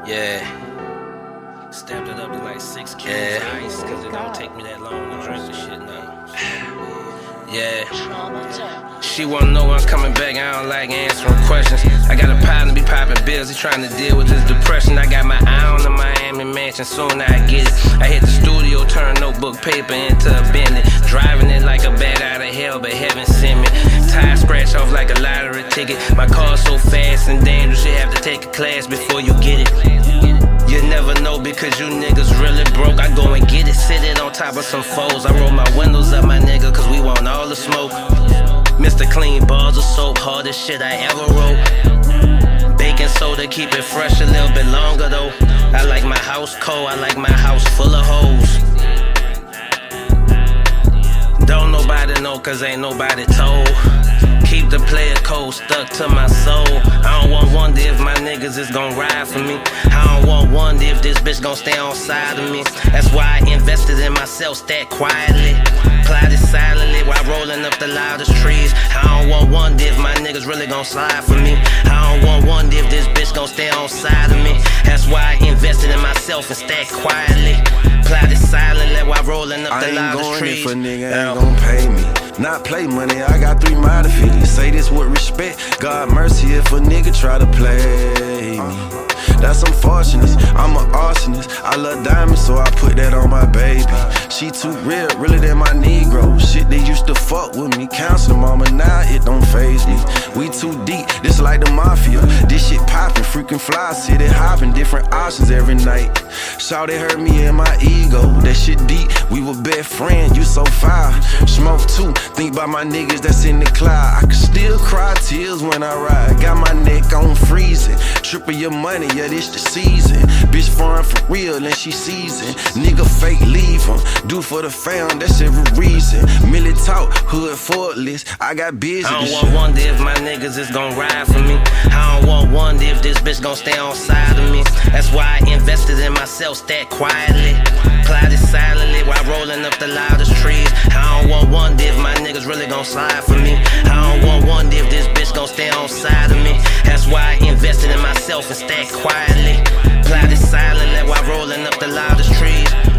Yeah. Stamped it up to like 6 kilos of ice, cause it don't take me that long to drink the shit now. Yeah. She wanna know when I'm coming back, I don't like answering questions. I got a partner be popping bills, he trying to deal with this depression. I got my eye on the Miami mansion, soon I get it. I hit the studio, turn notebook paper into a Bentley. Driving it like a bat out of hell, but heaven sent me. Tire scratch off like a lottery ticket. My car's so fast and dangerous, you have to take a class before you get it. You never know because you niggas really broke. I go and get it, sitting on top of some foes. I roll my windows up, my nigga, cause we want all the smoke. Mr. Clean, bars of soap, hardest shit I ever wrote. Baking soda, keep it fresh a little bit longer though. I like my house cold, I like my house full of hoes. Don't nobody know cause ain't nobody told. Keep the player code stuck to my soul. I don't want wonder if my niggas is gon' ride for me. I don't want wonder if this bitch gon' stay on side of me. That's why I invested in myself, stack quietly. Plotted silently while rolling up the loudest trees. I don't want wonder if my niggas really gon' slide for me. I don't want wonder if this bitch gon' stay on side of me. That's why I invested in myself and stack quietly. Plotted silently while rolling up the loudest trees. I ain't going if a nigga ain't gon' pay me. Not play money, I got 3 miles to feed. Say this with respect, God mercy if a nigga try to play me. That's unfortunate, I'm an arsonist. I love diamonds, so I put that on my baby. She too real, realer than my Negro. Shit, they used to fuck with me, counselor mama, now it don't faze me. We too deep, this like the mafia. This shit poppin', freaking fly, city hopping, different options every night. Shawty hurt me in my ego, that shit deep, we were best friends, you so fire. Smoke too, think about my niggas that's in the cloud. I can still cry tears when I ride, got my neck on freezing. Triple your money, yeah, this the season. Bitch foreign for real and she seasoned. Nigga fake leave him, do for the fam, that's every reason. Millie talk, hood for list, I got busy. I don't want wonder if my niggas is gon' ride for me. I don't want wonder if this bitch gon' stay on side of me. That's why I invested in myself, stack quietly. Plotted silently while rolling up the loudest trees. I don't want wonder if my niggas really gon' slide for me. I don't want wonder if this bitch gon' stay on side of me. That's why I invested in myself and stack quietly. Plotted silently while rolling up the loudest trees.